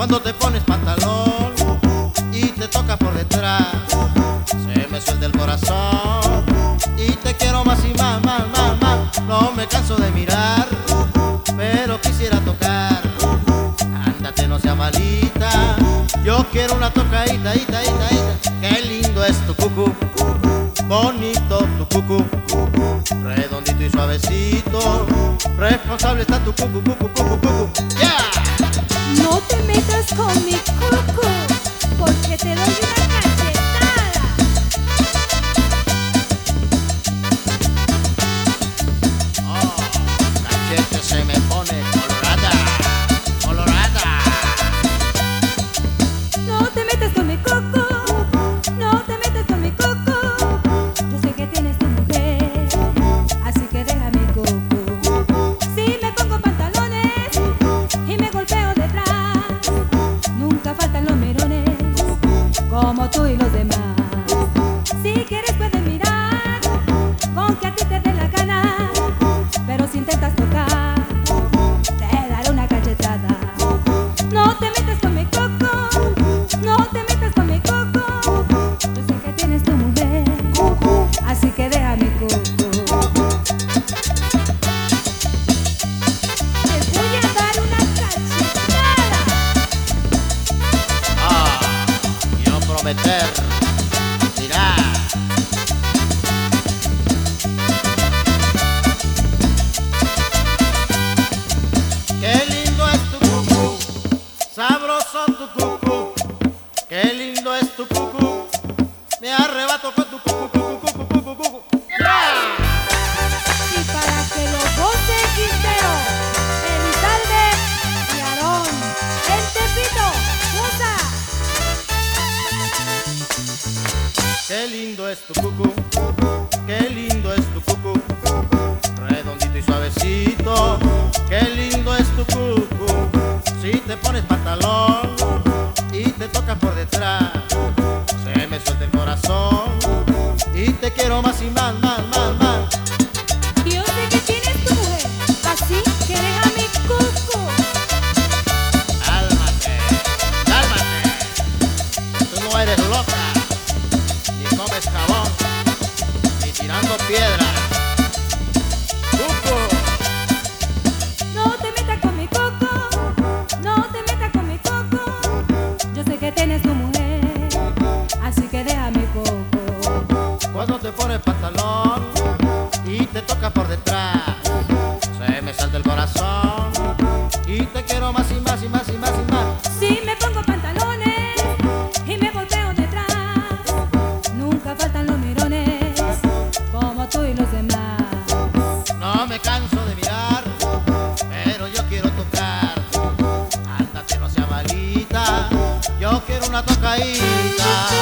Cuando te pones pantalón y te toca por detrás, se me suelta el corazón y te quiero más y más, más, más, más. No me canso de mirar, pero quisiera tocar. Ándate, no sea malita, yo quiero una tocadita, ita, ita, ita. Qué lindo es tu cucú, bonito tu cucú, redondito y suavecito. Responsable está tu cucú, cucú, cucú, cucú. Yeah. No te metas con mi cucú, porque te doy una cachetada. Oh, cachete se me pone colorada, colorada. No te metas con mi cucú, no te metas con mi cucú. Yo sé que tienes tu mujer, así que deja mi cucú. Si me pongo pantalones y me golpeo detrás, nunca faltan los mirones, como tú y los demás. Si quieres puedes mirar, con que a ti te dé la gana, pero si intentas tocar, te daré una cachetada. No te metas con mi coco, no te metas con mi coco. Yo sé que tienes tu mujer, así que deja mi coco. Te voy a dar una cachetada. Ah, quiero prometer, mira. Qué lindo es tu cucú, sabroso tu cucú. Qué lindo es tu cucú, me arrebato con tu cucú, cucú, cucú, cucú, cucú. ¡Yeah! Y para que los goce Quintero, Elizalde y Aarón, el Tepito, goza. Qué lindo es tu cucú, qué lindo es tu cucú, redondito y suavecito. Qué lindo es tu cucú, si te pones pantalón y te tocas por detrás, se me suelta el corazón y te quiero más y más, más, más, más. Yo sé que tienes tu mujer, así que deja mi cuco. Cálmate, cálmate, tú no eres loca, ni comes jabón, ni tirando piedra. Cucú. No te metas con mi coco, no te metas con mi coco. Yo sé que tienes tu mujer, así que deja mi coco. Cuando te pones pantalón y te toca por detrás, se me salta el corazón y te quiero más y más y más y más y más. Si me pongo pantalones y me golpeo detrás, nunca faltan los mirones, como tú y los demás. No me canso de mirar, pero yo quiero tocar. Ándate, no sea malita, yo quiero una tocadita.